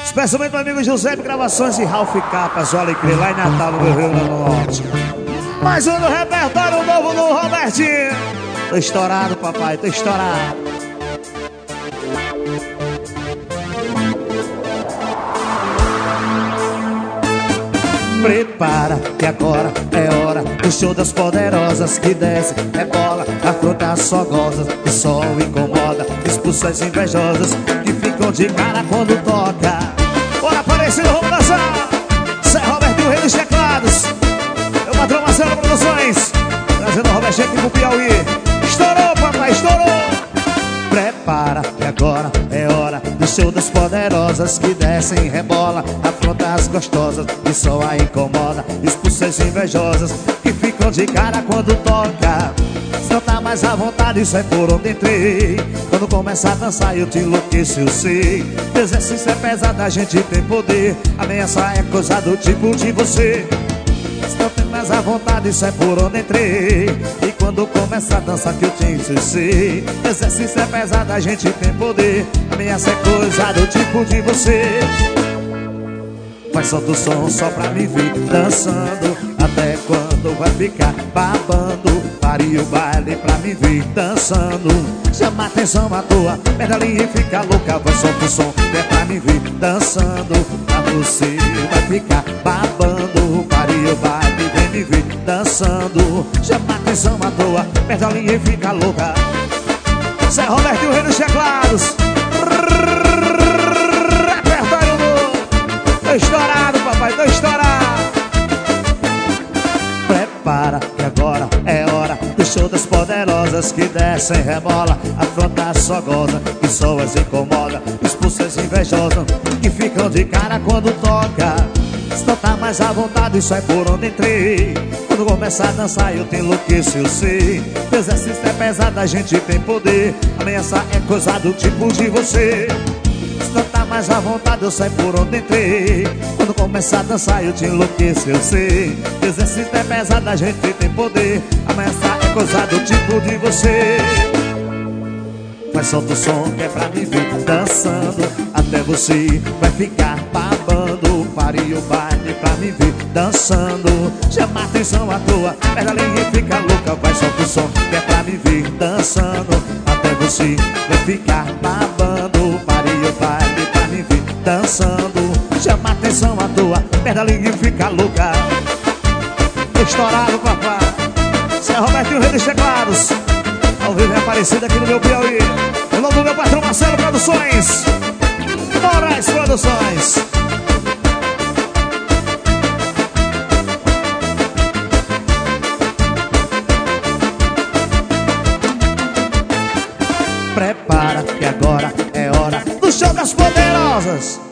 Especialmente meu amigo José de Gravações e Ralph Capas, olha que lá em Natal, no meu Rio Grande do Norte. Mais um do repertório novo do Robertinho. Tô estourado, papai, tô estourado. Prepara que agora é hora do show das poderosas que desce, rebola, afronta só gozas, o sol incomoda, expulsa as invejosas que ficam de cara quando toca. Bora aparecer, vamos dançar. Zé Roberto, o rei dos teclados. Eu patrão Marcelo Produções, trazendo o Robertinho aqui pro Piauí. Estourou, papai, estourou. Prepara que agora é hora do show das poderosas que descem, rebola, afronta as gostosas e só a incomoda, expulsa as invejosas que ficam de cara quando toca. Se não tá mais à vontade, isso é por onde entrei. Quando começa a dançar eu te enlouqueço, eu sei. O exercício é pesado, a gente tem poder. Ameaça é coisa do tipo de você. Se não tem mais à vontade, isso é por onde entrei. E quando começa a dançar que eu te ensuciei. O exercício é pesado, a gente tem poder. Ameaça é coisa do tipo de você. Faz solta o som só pra me ver dançando. Até quando vai ficar babando? Pare o baile pra me ver dançando. Chama a atenção à toa, perde a linha e fica louca. Vai solta o som, é pra me ver dançando. A você vai ficar babando. Pare o baile, vem me ver dançando. Chama a atenção à toa, perde a linha e fica louca. Zé Roberto, o rei dos teclados. Repertório novo. Tô estourado, papai, tô estourado. Prepara que agora é hora do show das poderosas que descem, rebola, afronta só goza e só as incomoda, expulsa as invejosas que ficam de cara quando toca. Se não tá mais à vontade, isso é por onde entrei. Quando começa a dançar eu te enlouqueço, eu sei. O exercício é pesado, a gente tem poder. Ameaça é coisa do tipo de você. Se não tá mais à vontade, eu saio por onde entrei. Quando começar a dançar eu te enlouqueço, eu sei. O exercício é pesado, a gente tem poder. Ameaça é coisa do tipo de você. Mas solta o som que é pra me ver dançando. Até você vai ficar babando. Pare o baile pra me ver dançando. Chama a atenção à toa, pega a linha e fica louca. Vai solta o som que é pra me ver dançando. Até você vai ficar babando. Pare o baile pra me ver dançando. Chama a atenção à toa, pega a linha e fica louca. Estourado, papai. Zé Roberto, o rei dos teclados. Ao vivo é aparecido aqui no meu Piauí. Em nome do meu patrão Marcelo Produções, Moraes Produções. Prepara que agora é hora do show das poderosas.